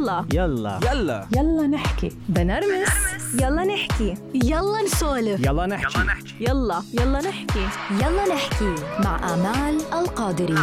يلا نحكي. بنرمس. يلا نحكي. يلا نسولف. يلا نحكي. يلا نحكي. يلا نحكي مع آمال القادري.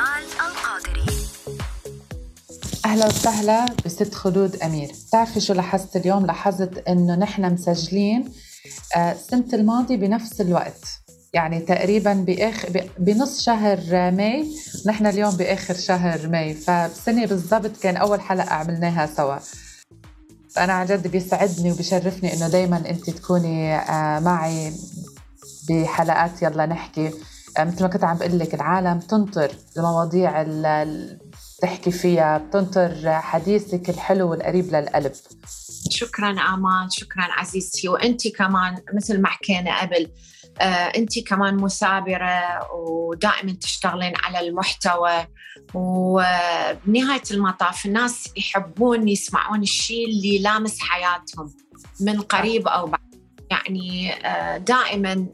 أهلا وسهلا بست خدود أمير. تعرفي شو لاحظت اليوم؟ لاحظت إنه نحن مسجلين السنة الماضي بنفس الوقت، يعني تقريباً بنص شهر ماي، نحن اليوم بآخر شهر ماي، فبسنة بالضبط كان أول حلقة عملناها سوا. فأنا عن جد بيسعدني وبيشرفني إنه دايماً أنت تكوني معي بحلقات يلا نحكي. مثل ما كنت عم بقول لك، العالم تنطر المواضيع اللي تحكي فيها، بتنطر حديثك الحلو والقريب للقلب. شكراً آمال، شكراً عزيزتي. وأنتي كمان مثل ما حكينا قبل، أنتي كمان مثابرة ودائماً تشتغلين على المحتوى، وبنهاية المطاف الناس يحبون يسمعون الشيء اللي لامس حياتهم من قريب أو بعيد. يعني دائماً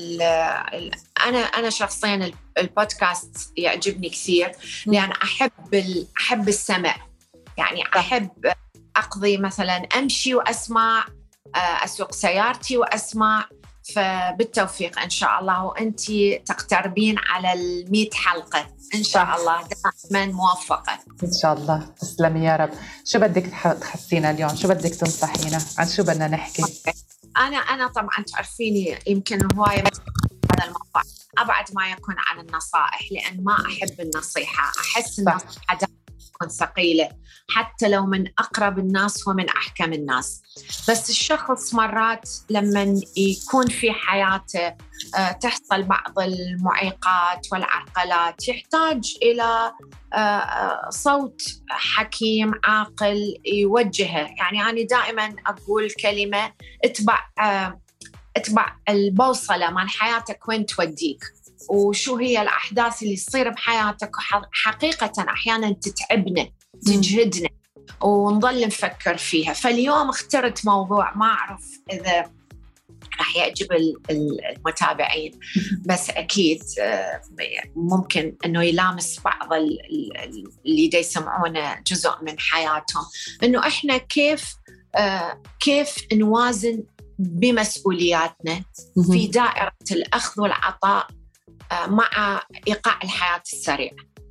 أنا شخصياً البودكاست يعجبني كثير، لأن أحب السمع. يعني أحب أقضي مثلاً أمشي وأسمع، أسوق سيارتي وأسمع. فبالتوفيق إن شاء الله، وأنتي تقتربين على 100 حلقة إن شاء الله، دائما موفقة إن شاء الله. تسلمي يا رب. شو بدك تحسينا اليوم؟ شو بدك تنصحينا؟ عن شو بدنا نحكي؟ أنا طبعا تعرفيني يمكن هواية هذا الموضوع أبعد ما يكون عن النصائح، لأن ما أحب النصيحة. أحس النصيحة تكون ثقيلة، حتى لو من أقرب الناس ومن أحكم الناس. بس الشخص مرات لما يكون في حياته تحصل بعض المعيقات والعرقلات، يحتاج إلى صوت حكيم عاقل يوجهه. يعني أنا دائما أقول كلمة: اتبع البوصلة مال حياتك وين توديك، وشو هي الأحداث اللي تصير بحياتك. حقيقة أحيانا تتعبنا، تجهدنا، ونظل نفكر فيها. فاليوم اخترت موضوع ما أعرف إذا راح يعجب المتابعين، بس أكيد ممكن أنه يلامس بعض اللي دا يسمعونه جزء من حياتهم. أنه إحنا كيف نوازن بمسؤولياتنا في دائرة الأخذ والعطاء مع إيقاع الحياة السريع.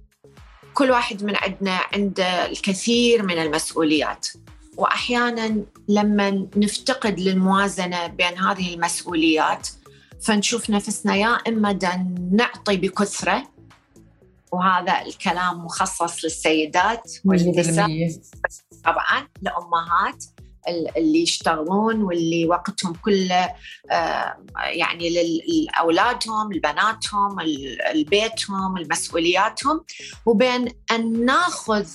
كل واحد من عندنا عنده الكثير من المسؤوليات، وأحياناً لما نفتقد للموازنة بين هذه المسؤوليات فنشوف نفسنا يا إما نعطي بكثرة، وهذا الكلام مخصص للسيدات والنساء طبعاً، لأمهات اللي يشتغلون واللي وقتهم كله يعني لأولادهم، لبناتهم، لبيتهم، لمسؤولياتهم، وبين أن ناخذ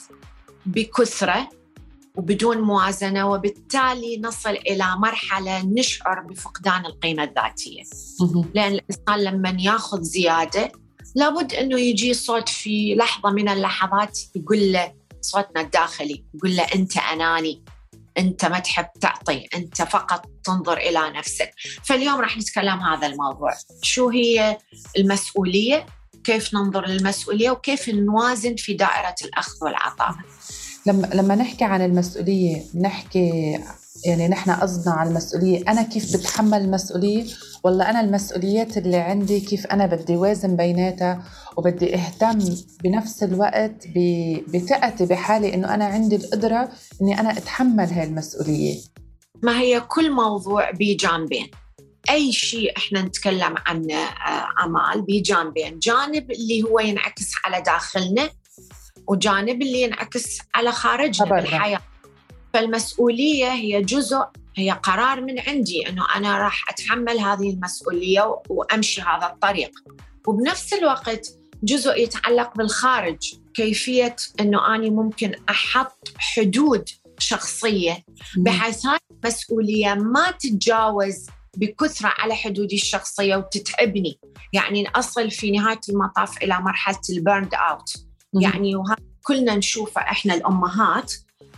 بكثرة وبدون موازنة، وبالتالي نصل إلى مرحلة نشعر بفقدان القيمة الذاتية. لأن الإنسان لما ياخذ زيادة لابد أنه يجي صوت في لحظة من اللحظات يقول له، صوتنا الداخلي يقول له: أنت أناني، أنت ما تحب تعطي، أنت فقط تنظر إلى نفسك. فاليوم راح نتكلم هذا الموضوع: شو هي المسؤولية، كيف ننظر للمسؤولية، وكيف نوازن في دائرة الأخذ والعطاء. لما نحكي عن المسؤولية نحكي يعني نحن قصدنا على المسؤولية أنا كيف بتحمل المسؤولية، ولا أنا المسؤوليات اللي عندي كيف أنا بدي وازن بيناتها، وبدي اهتم بنفس الوقت بثقتي بحالي إنه أنا عندي القدرة إني أنا أتحمل هاي المسؤولية. ما هي كل موضوع بجانبين. أي شيء إحنا نتكلم عنه آمال بجانبين: جانب اللي هو ينعكس على داخلنا، وجانب اللي ينعكس على خارجنا بالحياة. فالمسؤولية هي جزء، هي قرار من عندي أنه أنا راح أتحمل هذه المسؤولية وأمشي هذا الطريق. وبنفس الوقت جزء يتعلق بالخارج، كيفية أنه أنا ممكن أحط حدود شخصية بحيث هذه المسؤولية ما تتجاوز بكثرة على حدودي الشخصية وتتعبني، يعني أصل في نهاية المطاف إلى مرحلة البيرند أوت. يعني وهذا كلنا نشوفه إحنا الأمهات،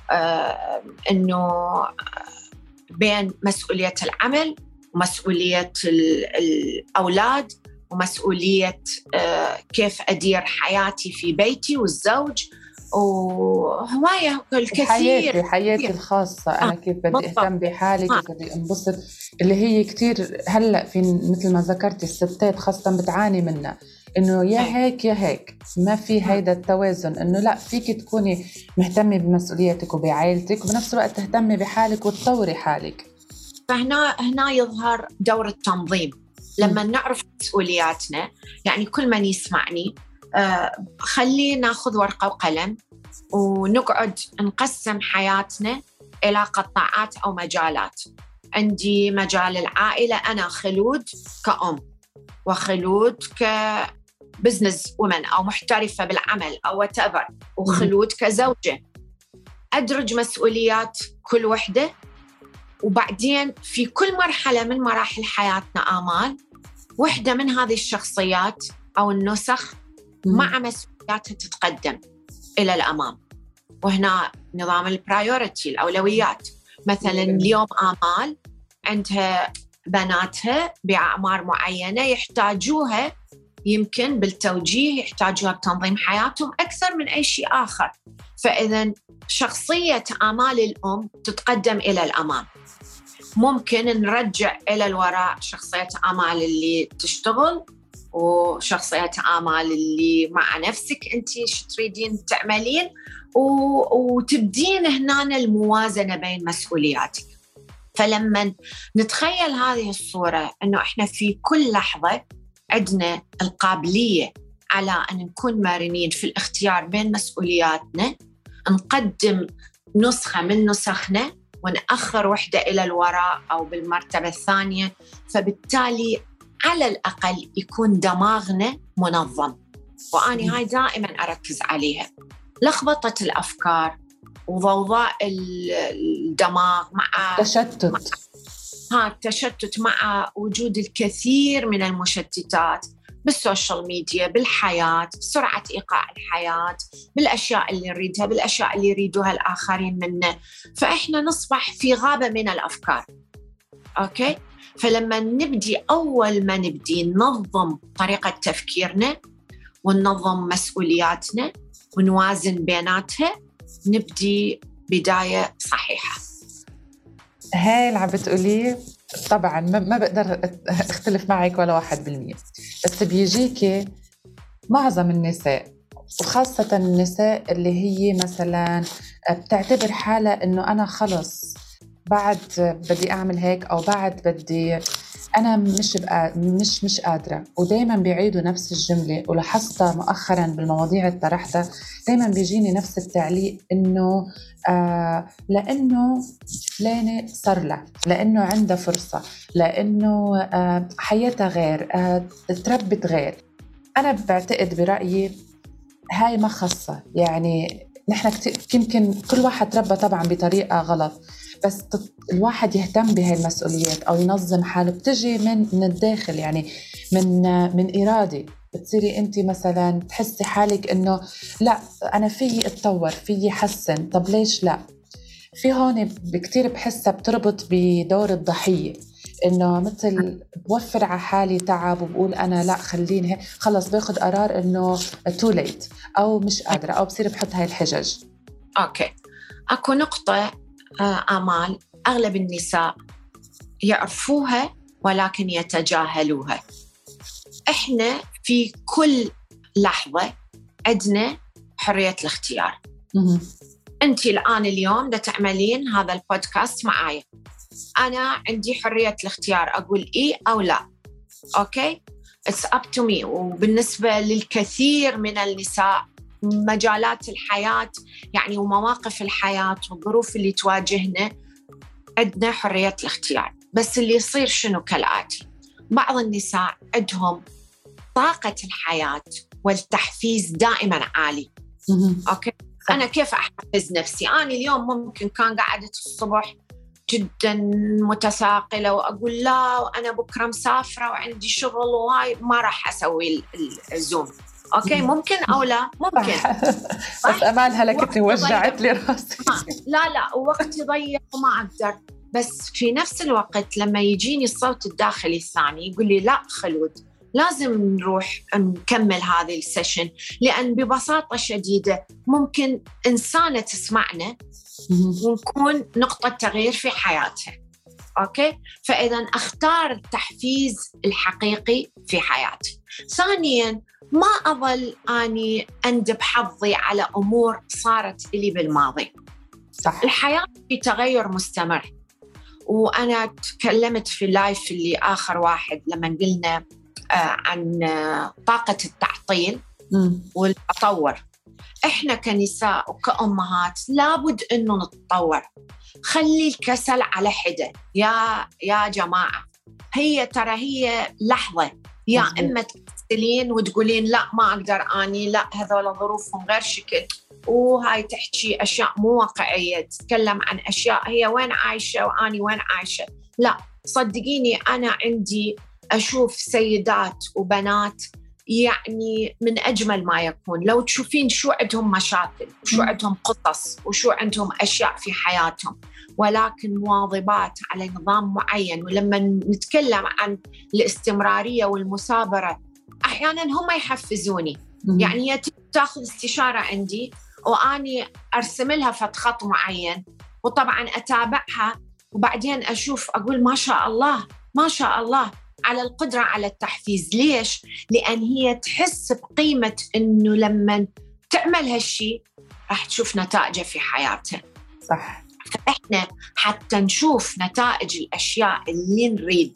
إنه بين مسؤولية العمل ومسؤولية الأولاد ومسؤولية كيف أدير حياتي في بيتي والزوج وهواية الكثير. حياتي الخاصة أنا كيف بدي أهتم بحالي، كيف بدي أنبسط، اللي هي كتير هلأ في مثل ما ذكرتي الستات خاصة بتعاني منها، إنه يا هيك يا هيك، ما في هيدا التوازن، إنه لا فيك تكوني مهتمة بمسؤولياتك وبعائلتك وبنفس الوقت تهتمي بحالك وتطوري حالك. فهنا يظهر دور التنظيم. لما نعرف مسؤولياتنا، يعني كل من يسمعني خلينا ناخذ ورقة وقلم ونقعد نقسم حياتنا إلى قطاعات أو مجالات. عندي مجال العائلة، أنا خلود كأم، وخلود كبزنس ومن أو محترفة بالعمل أو whatever، وخلود كزوجة. أدرج مسؤوليات كل وحدة، وبعدين في كل مرحلة من مراحل حياتنا آمال، وحدة من هذه الشخصيات أو النسخ مع مسؤولياتها تتقدم إلى الأمام. وهنا نظام البرايورتي، الأولويات. مثلاً اليوم آمال عندها بناتها بأعمار معينة يحتاجوها، يمكن بالتوجيه، يحتاجوها بتنظيم حياتهم أكثر من أي شيء آخر. فإذن شخصية آمال الأم تتقدم إلى الأمام. ممكن نرجع إلى الوراء شخصية آمال اللي تشتغل، وشخصية آمال اللي مع نفسك أنت شو تريدين تعملين، وتبدين هنا الموازنة بين مسؤولياتك. فلما نتخيل هذه الصورة أنه إحنا في كل لحظة عندنا القابلية على أن نكون مرنين في الاختيار بين مسؤولياتنا، نقدم نسخة من نسخنا ونأخر وحدة إلى الوراء أو بالمرتبة الثانية، فبالتالي على الأقل يكون دماغنا منظم. وأني هاي دائما أركز عليها. لخبطة الأفكار وضوضاء الدماغ مع التشتت مع وجود الكثير من المشتتات بالسوشيال ميديا، بالحياة، بسرعة إيقاع الحياة، بالأشياء اللي نريدها، بالأشياء اللي يريدوها الآخرين منا، فإحنا نصبح في غابة من الأفكار. أوكي؟ فلما أول ما نبدي ننظم طريقة تفكيرنا وننظم مسؤولياتنا ونوازن بيناتها، نبدي بداية صحيحة. هاي اللي عم بتقوليه طبعاً ما بقدر أختلف معك ولا 1%. بس بيجيكي معظم النساء، وخاصة النساء اللي هي مثلاً بتعتبر حالها إنه أنا خلص بعد بدي أعمل هيك، أو بعد بدي أنا مش قادرة، ودايماً بيعيدوا نفس الجملة. ولاحظتها مؤخراً بالمواضيع اللي طرحتها، دايماً بيجيني نفس التعليق إنه لأنه فلانة صار لها، لأنه عندها فرصة، لأنه حياتها غير، تربت غير. أنا بعتقد برأيي هاي ما خاصة، يعني نحن يمكن كل واحد تربى طبعاً بطريقة غلط، بس الواحد يهتم بهاي المسؤوليات أو ينظم حاله بتجي من الداخل، يعني من إرادة. بتصيري أنت مثلا تحسي حالك إنه لا أنا فيي أتطور، فيي حسن، طب ليش لا؟ في هون بكتير بحسها بتربط بدور الضحية، إنه مثل بوفر على حالي تعب وبقول أنا لا خليني خلص، باخد قرار إنه too late أو مش قادرة أو بصير بحط هاي الحجج. أوكي، أكو نقطة آمال أغلب النساء يعرفوها ولكن يتجاهلوها. إحنا في كل لحظة عندنا حرية الاختيار. أنت الآن اليوم دا تعملين هذا البودكاست معايا، أنا عندي حرية الاختيار أقول إيه أو لا. أوكي؟ It's up to me. وبالنسبة للكثير من النساء مجالات الحياة يعني ومواقف الحياة والظروف اللي تواجهنا عندنا حرية الاختيار. بس اللي يصير شنو كالآتي: بعض النساء عندهم طاقة الحياة والتحفيز دائما عالي. أوكي؟ أنا كيف أحفز نفسي؟ أنا اليوم ممكن كان قاعدة الصبح جدا متثاقلة وأقول لا وأنا بكرة مسافرة وعندي شغل وهاي ما راح أسوي الزوم. أوكي، ممكن أو لا ممكن. بس أمال هلكتني وجعت لي راسي. لا ووقتي ضيق وما أقدر. بس في نفس الوقت لما يجيني الصوت الداخلي الثاني يقول لي لا خلود، لازم نروح نكمل هذه السيشن، لأن ببساطة شديدة ممكن إنسانة تسمعنا ونكون نقطة تغيير في حياتها. أوكي؟ فإذا أختار التحفيز الحقيقي في حياتي. ثانياً، ما أظل أني أندب حظي على أمور صارت لي بالماضي. صح. الحياة في تغير مستمر. وأنا تكلمت في اللايف اللي آخر واحد لما قلنا عن طاقة التعطيل والتطور. إحنا كنساء وكأمهات لابد إنه نتطور. خلي الكسل على حدة يا جماعة. هي لحظة، يا إما تكسلين وتقولين لا ما أقدر أني، لا هذول ظروفهم غير شكل، وهاي تحكي أشياء مو واقعية، تتكلم عن أشياء هي وين عايشة وأني وين عايشة. لا صدقيني، أنا عندي أشوف سيدات وبنات يعني من أجمل ما يكون. لو تشوفين شو عندهم مشاكل وشو عندهم قصص وشو عندهم أشياء في حياتهم، ولكن مواظبات على نظام معين. ولما نتكلم عن الاستمرارية والمثابرة، أحياناً هم يحفزوني. يعني هي تأخذ استشارة عندي وأني أرسم لها خط معين، وطبعاً أتابعها، وبعدين أشوف أقول ما شاء الله ما شاء الله على القدرة على التحفيز. ليش؟ لأن هي تحس بقيمة إنه لما تعمل هالشي راح تشوف نتائجه في حياتها. صح. فإحنا حتى نشوف نتائج الأشياء اللي نريد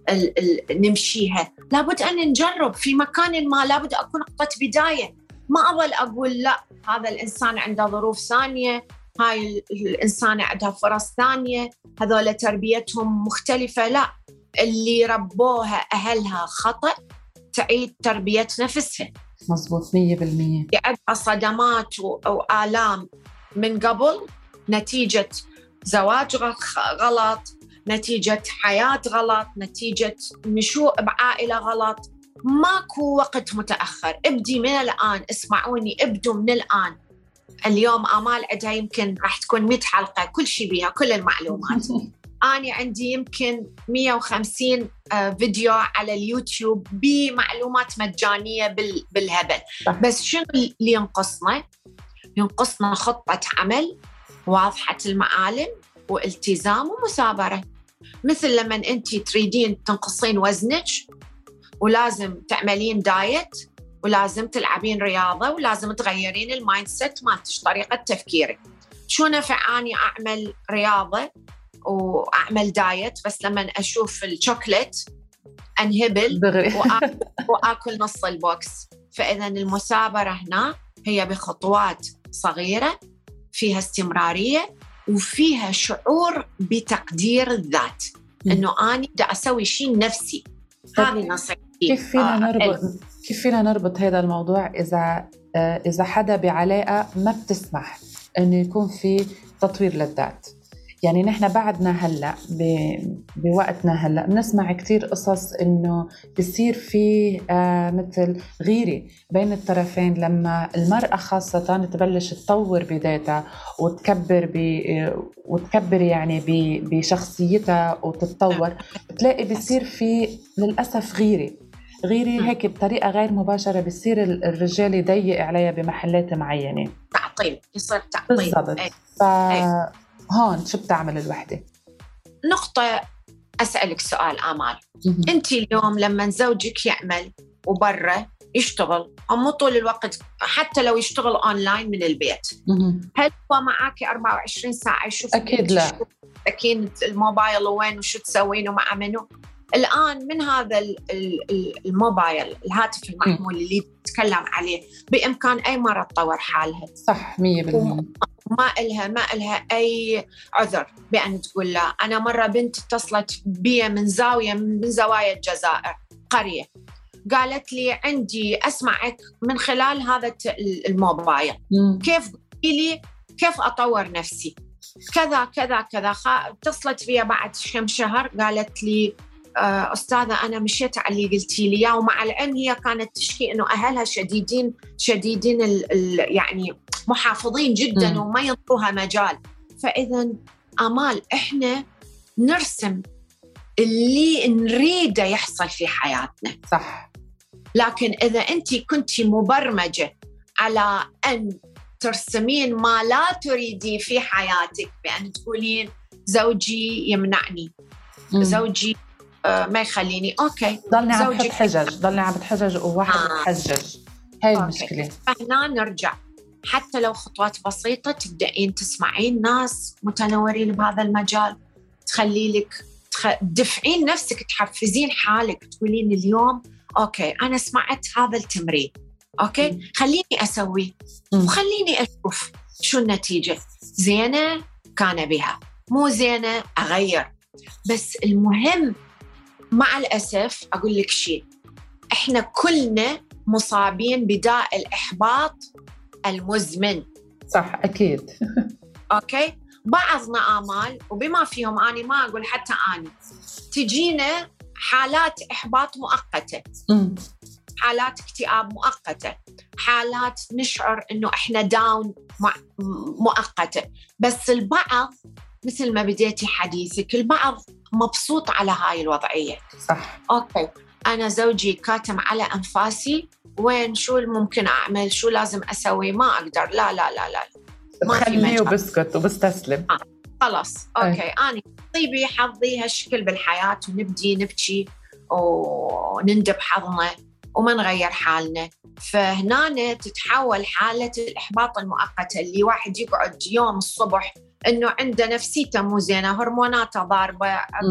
نمشيها لابد أن نجرب في مكان ما. لابد أكون نقطة بداية. ما أظل أقول لا هذا الإنسان عنده ظروف ثانية، هاي الإنسانة عندها فرص ثانية، هذول تربيتهم مختلفة. لا، اللي ربوها أهلها خطأ تعيد تربية نفسها. مظبوط 100%. عندها صدمات وآلام من قبل نتيجة زواج غلط، نتيجة حياة غلط، نتيجة نشوء بعائلة غلط. ماكو وقت متأخر. ابدي من الآن. اسمعوني، ابدوا من الآن. اليوم آمال عندها يمكن راح تكون 100 حلقة كل شيء بيها، كل المعلومات. أنا عندي يمكن 150 فيديو على اليوتيوب بمعلومات مجانية بالهبل. بس شنو اللي ينقصنا خطة عمل واضحة المعالم والتزام ومثابرة. مثل لما أنت تريدين تنقصين وزنك ولازم تعملين دايت ولازم تلعبين رياضة ولازم تغيرين المايند سيت مالتش، طريقة تفكيرك. شو نفعاني أعمل رياضة وأعمل دايت بس لما أشوف الشوكولات أنهبل وأكل نص البوكس؟ فإذا المثابرة هنا هي بخطوات صغيرة فيها استمرارية وفيها شعور بتقدير الذات، إنه أنا دا أسوي شيء نفسي. هذه نصيحتي. كيف فينا نربط هذا الموضوع إذا حدا بعلاقة ما بتسمح إنه يكون في تطوير للذات؟ يعني نحن بعدنا هلأ بوقتنا هلأ بنسمع كتير قصص إنه بيصير في مثل غيرة بين الطرفين لما المرأة خاصة تبلش تطور بذاتها وتكبر يعني بشخصيتها وتتطور، بتلاقي بيصير في للأسف غيرة هيك بطريقة غير مباشرة. بيصير الرجال يضيق عليها بمحلات معينة، يصير تعطيل بالضبط. هون شو بتعمل الوحدة؟ نقطة أسألك سؤال آمال. أنت اليوم لما زوجك يعمل وبرا يشتغل مو طول الوقت، حتى لو يشتغل أونلاين من البيت، هل هو معك 24 ساعة يشوف؟ أكيد لا. أكيد الموبايل وين وشو تسوين ومع منو؟ الآن من هذا الموبايل الهاتف المحمول اللي تتكلم عليه بإمكان أي مرة تطور حالها. صح 100%. ما إلها أي عذر بأن تقول لا. أنا مرة بنت اتصلت بي من زاوية من زوايا الجزائر، قرية، قالت لي عندي أسمعك من خلال هذا الموبايل، كيف قولي كيف أطور نفسي كذا كذا كذا. اتصلت بي بعد كم شهر قالت لي أستاذة أنا مشيت على اللي قلتي لي، ومع العلم هي كانت تشكي إنه أهلها شديدين يعني محافظين جداً وما ينطوها مجال. فإذا آمال إحنا نرسم اللي نريده يحصل في حياتنا. صح. لكن إذا أنت كنت مبرمجة على أن ترسمين ما لا تريدي في حياتك، بأن تقولين زوجي يمنعني، زوجي ما يخليني، أوكي ضلني عم بحط حجج، ضلني عم بتحجج وواحد بتحجج، هاي المشكلة. فهنا نرجع، حتى لو خطوات بسيطة تبدأين تسمعين ناس متنورين بهذا المجال، تخلي لك تدفعين نفسك، تحفزين حالك، تقولين اليوم أوكي أنا سمعت هذا التمرين، أوكي خليني أسوي وخليني أشوف شو النتيجة، زينة كان بها، مو زينة أغير. بس المهم مع الأسف أقول لك شيء، إحنا كلنا مصابين بداء الإحباط المزمن. صح أكيد. أوكي بعضنا آمال، وبما فيهم أنا ما أقول حتى أنا، تجينا حالات إحباط مؤقتة، حالات اكتئاب مؤقتة، حالات نشعر إنه إحنا داون مؤقتة. بس البعض مثل ما بديتي حديثك، البعض مبسوط على هاي الوضعية. صح. أوكي أنا زوجي كاتم على أنفاسي، وين شو الممكن أعمل، شو لازم أسوي، ما أقدر، لا لا لا لا ما في مجال، وبسكت وبستسلم. خلاص أوكي أنا طيبي حظي هالشكل بالحياة، ونبدي نبكي ونندب حظنا وما نغير حالنا. فهنا تتحول حالة الإحباط المؤقتة، اللي واحد يقعد يوم الصبح إنه عنده نفسيته مو زينة، هرموناته ضاربة،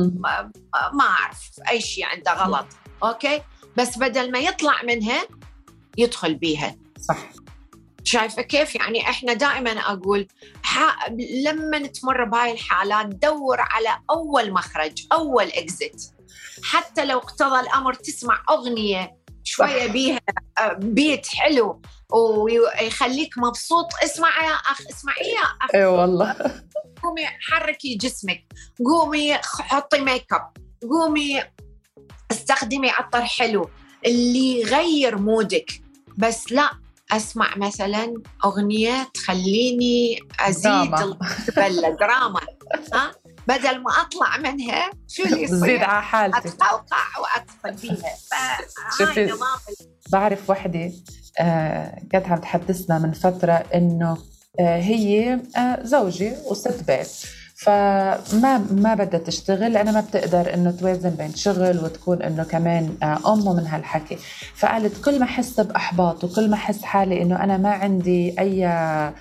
ما أعرف أي شيء عنده غلط، أوكي، بس بدل ما يطلع منها يدخل بيها. صح. شايفة كيف؟ يعني إحنا دائما أقول لما نتمر بهاي الحالات دور على أول مخرج، أول إكزيت، حتى لو اقتضى الأمر تسمع أغنية شوية بيها بيت حلو ويخليك مبسوط، اسمع يا أخ، اسمعي يا أخ. أي والله. قومي حركي جسمك، قومي حطي ميك اب، قومي استخدمي عطر حلو اللي يغير مودك. بس لا أسمع مثلا أغنية تخليني أزيد دراما، بدل ما أطلع منها شو اللي يصير؟ زيد على حالتي، أتقوقع وأدخل فيها. شوفي بعرف وحدة كانت عم تحدثنا من فترة إنه هي زوجي وست بيت، فما بدها تشتغل لأنها ما بتقدر إنه توازن بين شغل وتكون إنه كمان أم من هالحكي. فقالت كل ما أحس بإحباط وكل ما أحس حالي إنه أنا ما عندي أي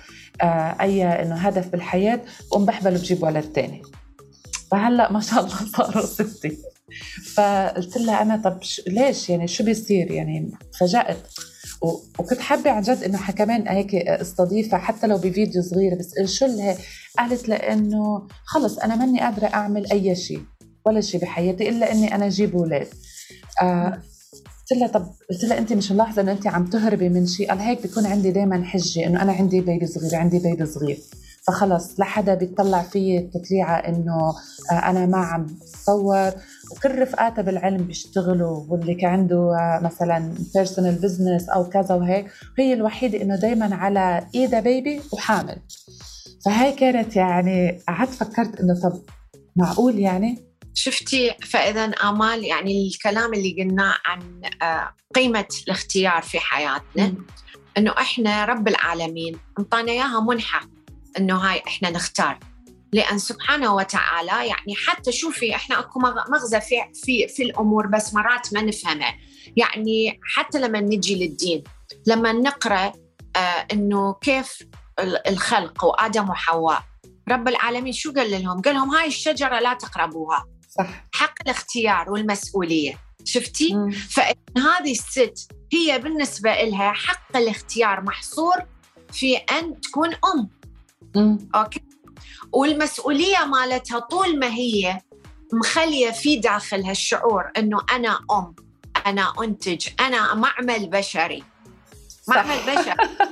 إنه هدف بالحياة، بحبل بجيب ولد تاني. فهلأ ما شاء الله صاروا 6. فقلت لها أنا طب ليش يعني شو بيصير يعني؟ فجأت وكنت حابة عن جد إنه كمان هيك استضيفها حتى لو بفيديو صغير، بس شو لها؟ قالت لأنه خلص أنا ماني قادرة أعمل أي شيء ولا شيء بحياتي إلا إني أنا أجيب أولاد. قلت لها طب، قلت لها أنت مش ملاحظة إنه أنت عم تهربي من شيء؟ قال هيك بيكون عندي دايما حجة إنه أنا عندي بيبي صغير، عندي بيبي صغير، فخلص لحدا بيطلع فيه التطليعة إنه أنا ما عم بصور. وكل رفقاتها بالعلم بيشتغلوا، واللي كان عنده مثلا personal business أو كذا وهيك، هي الوحيدة إنه دايما على إيدها بيبي وحامل. فهاي كانت يعني قعدت فكرت إنه طب معقول يعني؟ شفتي؟ فإذا آمال يعني الكلام اللي قلناه عن قيمة الاختيار في حياتنا، إنه إحنا رب العالمين انطانا إياها منحة، إنه هاي إحنا نختار، لأن سبحانه وتعالى يعني حتى شوفي إحنا أكو مغزى في الأمور، بس مرات ما نفهمها. يعني حتى لما نجي للدين، لما نقرأ إنه كيف الخلق وآدم وحواء، رب العالمين شو قال لهم؟ قال لهم هاي الشجرة لا تقربوها. صح. حق الاختيار والمسؤولية. شفتي؟ فإن هذه الست هي بالنسبة إلها حق الاختيار محصور في أن تكون أم. أوكي. والمسؤولية مالتها طول ما هي مخلية في داخلها الشعور أنه أنا أم، أنا أنتج، أنا معمل بشري، معمل بشري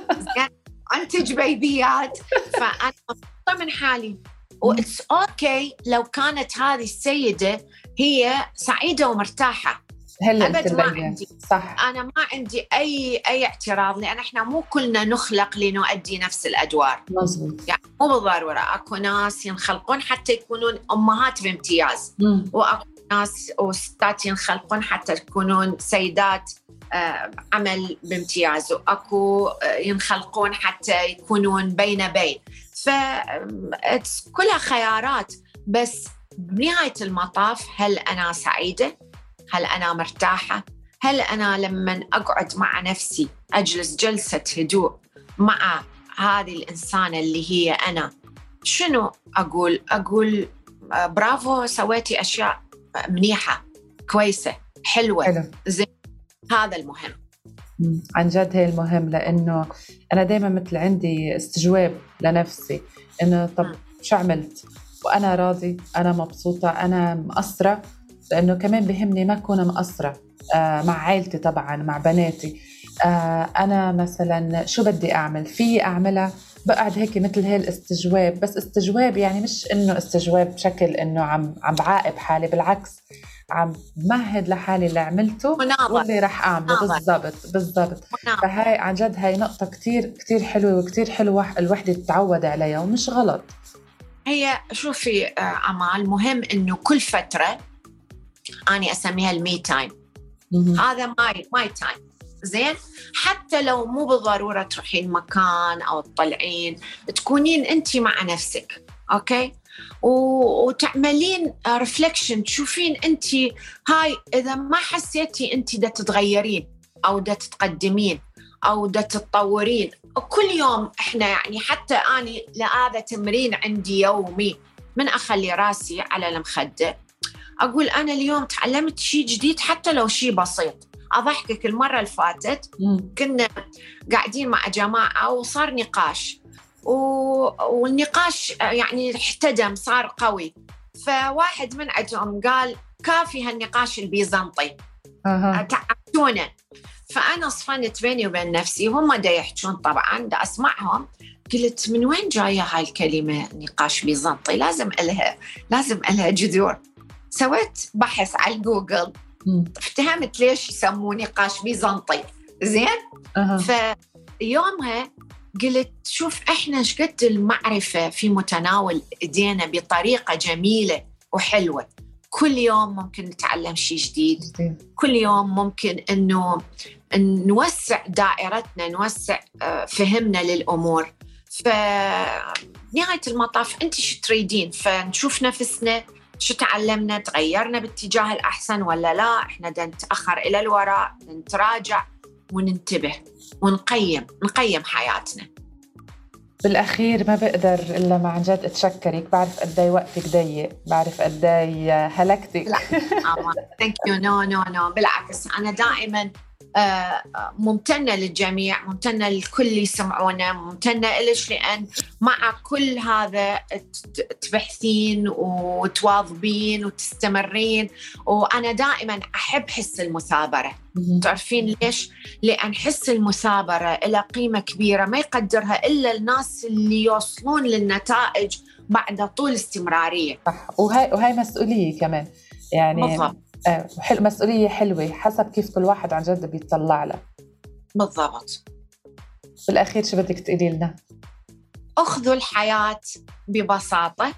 أنتج بيبيات، فأنا مبسوطة من حالي. وإتس أوكي لو كانت هذه السيدة هي سعيدة ومرتاحة، أبد ما عندي. صح. أنا ما عندي أي اعتراض، لأن إحنا مو كلنا نخلق لنؤدي نفس الأدوار. مزبوط. يعني مو بالضرورة، أكو ناس ينخلقون حتى يكونون أمهات بامتياز، وأكو ناس وستات ينخلقون حتى يكونون سيدات عمل بامتياز، وأكو ينخلقون حتى يكونون بين بين. كلها خيارات، بس بنهاية المطاف هل أنا سعيدة؟ هل أنا مرتاحة؟ هل أنا لما أقعد مع نفسي أجلس جلسة هدوء مع هذه الإنسانة اللي هي أنا، شنو أقول برافو، سويتي أشياء منيحة كويسة حلوة زين. هذا المهم. عن جد هي المهم، لأنه أنا دايما مثل عندي استجواب لنفسي إنه طب شو عملت وأنا راضي، أنا مبسوطة، أنا مقصرة، لأنه كمان بهمني ما أكون مقصرة مع عائلتي طبعا، مع بناتي. أنا مثلا شو بدي أعمل في أعملها، بقعد هيك مثل هاي الاستجواب، بس استجواب يعني مش إنه استجواب بشكل إنه عم بعاقب حالي، بالعكس عم بمهد لحالي اللي عملته واللي رح أعمله. بالضبط. فهاي عن جد هاي نقطة كتير كتير حلوة وكتير حلوة الوحدة تتعود عليها، ومش غلط. هي شوفي أمال، مهم إنه كل فترة أنا أسميها المي تايم، هذا ماي تايم زين. حتى لو مو بالضرورة تروحين مكان أو تطلعين، تكونين أنتي مع نفسك، أوكي، وتعملين ريفلكشن، تشوفين أنتي هاي إذا ما حسيتي أنتي دا تتغيرين أو دا تتقدمين أو دا تتطورين. وكل يوم إحنا يعني حتى أني لهذا تمرين عندي يومي، من أخلي راسي على المخدة أقول أنا اليوم تعلمت شيء جديد، حتى لو شيء بسيط. أضحكك، المرة اللي فاتت كنا قاعدين مع جماعة وصار نقاش، والنقاش يعني احتدم، صار قوي. فواحد من عندهم قال كافي هالنقاش البيزنطي، تعبتونا. فأنا صفنت بيني وبين نفسي، وهم دا يحجون طبعاً دا أسمعهم، قلت من وين جاية هاي الكلمة نقاش بيزنطي؟ لازم إلها جذور. سويت بحث على جوجل، افتهمت ليش يسموه نقاش بيزنطي زين. فيومها قلت شوف إحنا شقد المعرفة في متناول إيدينا بطريقة جميلة وحلوة. كل يوم ممكن نتعلم شيء جديد، كل يوم ممكن إنه نوسع دائرتنا، نوسع فهمنا للأمور. فنهاية المطاف أنت شو تريدين؟ فنشوف نفسنا شو تعلمنا، تغيرنا باتجاه الأحسن ولا لا، إحنا دا نتأخر إلى الوراء، نتراجع وننتبه ونقيم حياتنا. بالأخير ما بقدر إلا مع جد أتشكرك، بعرف قداي وقتك ضيق، بعرف قداي هلكتك. لا thank you. no بالعكس، أنا دائما ممتنة للجميع، ممتنة للكل يسمعونا، ممتنة إليش لأن مع كل هذا تبحثين وتواظبين وتستمرين. وأنا دائما أحب حس المثابرة. تعرفين ليش؟ لأن حس المثابرة إلى قيمة كبيرة ما يقدرها إلا الناس اللي يوصلون للنتائج بعد طول استمرارية. صح. وهي مسؤولية كمان يعني. بالضبط. مسؤولية حلوة حسب كيف كل واحد عن جد بيطلع له. بالضبط. بالأخير شو بدك تقولي لنا؟ أخذوا الحياة ببساطة،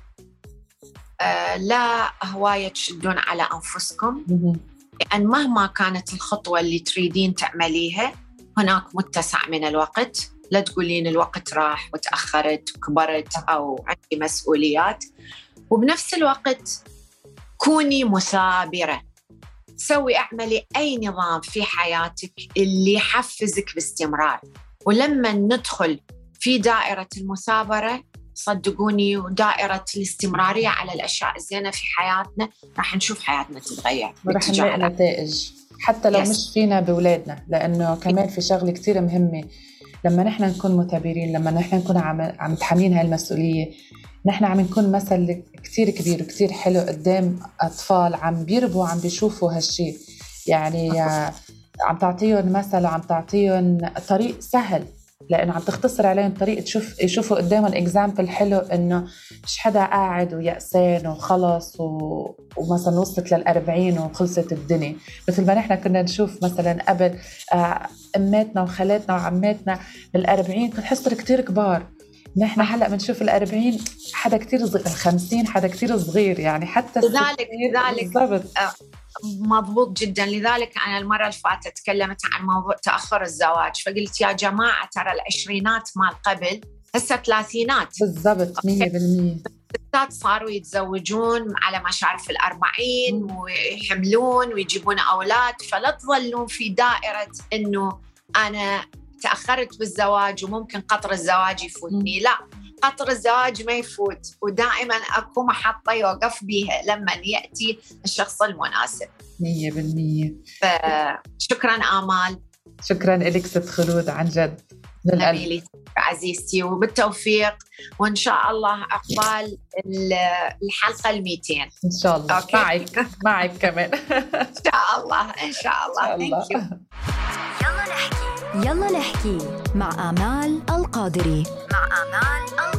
لا هواية تشدون على أنفسكم، لأن مهما كانت الخطوة اللي تريدين تعمليها هناك متسع من الوقت. لا تقولين الوقت راح وتأخرت وكبرت أو عندي مسؤوليات. وبنفس الوقت كوني مثابرة، اعملي أي نظام في حياتك اللي يحفزك باستمرار. ولما ندخل في دائرة المثابرة صدقوني ودائرة الاستمرارية على الأشياء الزينة في حياتنا، راح نشوف حياتنا تتغير، راح نلاقي نتائج حتى لو مش فينا بولادنا. لأنه كمان في شغلة كتير مهمة، لما نحن نكون مثابرين، لما نحن نكون عم نتحملين هاي المسؤولية، نحن عم نكون مثل كتير كبير وكتير حلو قدام أطفال عم بيربوا عم بيشوفوا هالشي. يعني عم تعطيهم مثل وعم تعطيهم طريق سهل، لأنه عم تختصر عليهم طريق يشوفوا قدامهم إكزامبل حلو، إنه مش حدا قاعد ويأسان وخلص ومثلا وصلت لل40 وخلصت الدنيا. مثل ما نحن كنا نشوف مثلا قبل أماتنا وخالاتنا وعماتنا بال40 كنت حصر كتير كبار، نحن هلأ بنشوف 40 حدا كتير صغير، 50 حدا كتير صغير، يعني حتى لذلك بالضبط. مضبوط جدا. لذلك أنا المرة اللي فاتت تكلمت عن موضوع تأخر الزواج، فقلت يا جماعة ترى العشرينات مال قبل هسه ثلاثينات بالضبط 100%. الستات صاروا يتزوجون على مشارف 40 ويحملون ويجيبون أولاد، فلا تظلون في دائرة إنه أنا تأخرت بالزواج وممكن قطر الزواج يفوتني. لا، قطر الزواج ما يفوت، ودائما أكو محطة يوقف بيها لما يأتي الشخص المناسب. 100%. فشكرا آمال. شكرا لك ست خلود عن جد من القلب عزيزتي، وبالتوفيق، وإن شاء الله عقبال الحلقة 200 إن شاء الله. أوكي. معك كمان. إن شاء الله إن شاء الله. Thank you. يلا نحكي مع آمال القادري.